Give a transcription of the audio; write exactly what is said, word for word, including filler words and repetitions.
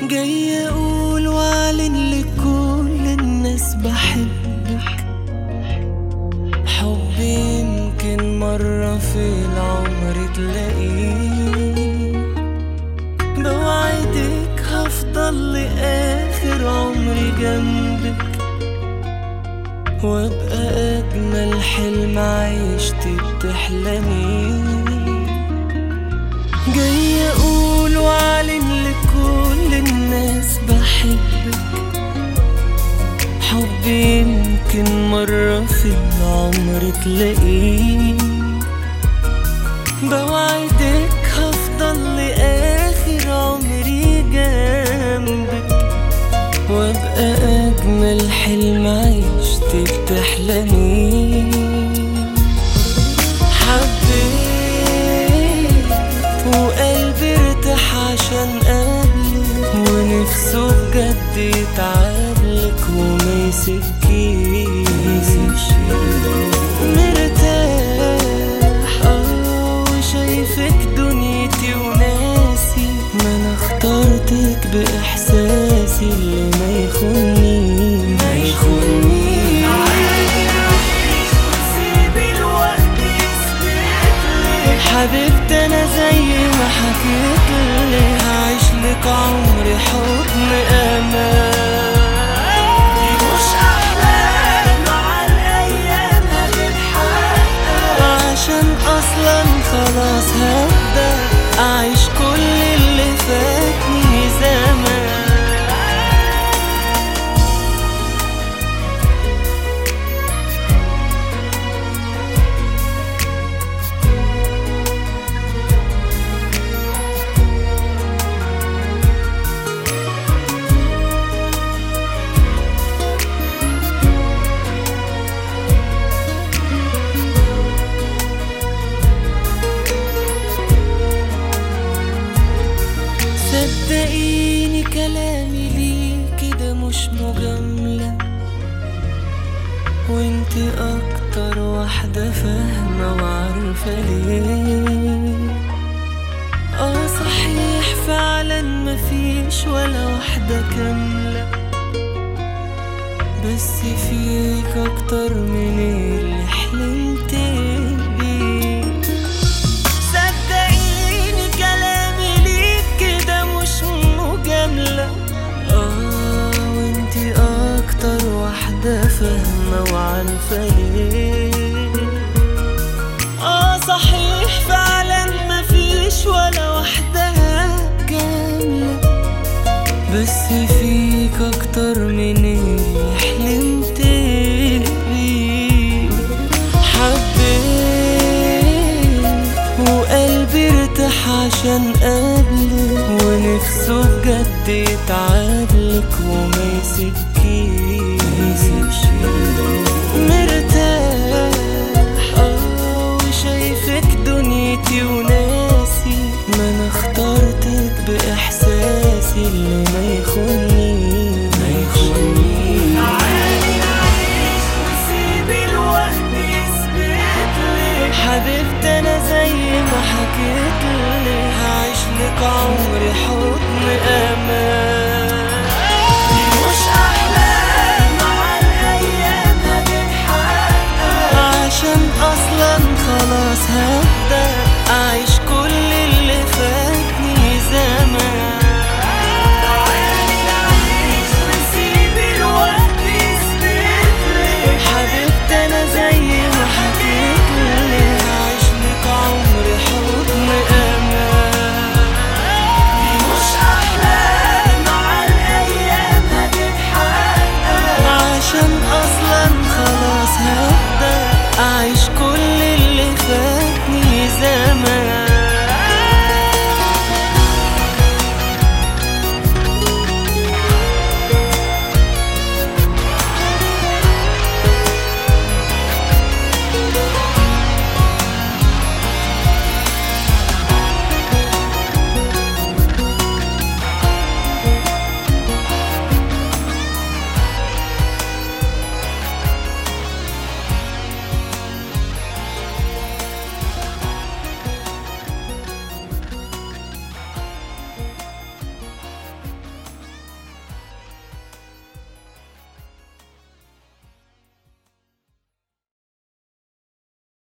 جاي اقول واعلن لكل الناس بحبك، حب يمكن مرة في العمر تلاقيه، بوعدك هفضل لآخر عمري جنبك، وابقى اجمل حلم عيشتي بتحلميه. جاي اقول واعلن لكل الناس بحبك، حب يمكن مرة في العمر تلاقيه، بوعدك هفضل لآخر عمري جنبك، وابقى اجمل حلم عيشتي بتحلميه. وقلبي ارتاح عشان قبلك، ونفسه بجد يتعبلك وما يسكيش. مرتاح اه وشايفك دنيتي وناسي، ما انا اخترتك باحساسي اللي ما يخونيش ما يخونيش. حبيبتي انا زي ما حكيتلك، هعيشلك عمري حضن امان، مش احلام مع الايام هتتحقق، عشان اصلا خلاص هبدأ اعيش كل اللي فاتني زمان. صدقيني كلامي ليكي ده مش مجاملة، وانت اكتر واحدة فاهمة وعارفة ليه. اه صحيح فعلا مفيش ولا واحدة كاملة، بس فيك اكتر من اللي حلمت بيه. صدقيني كلامي ليكي ده مش مجاملة، اه وانتي اكتر واحدة فاهمة وعارفة ليه. اه صحيح فعلا مفيش ولا واحدة كاملة، بس فيك اكتر من اللي حلمت بيه. حبيت وقلبي ارتاح عشان قبلك، ونفسه بجد يتعبلك وما يسكيش. مرتاح اه وشايفك دنيتي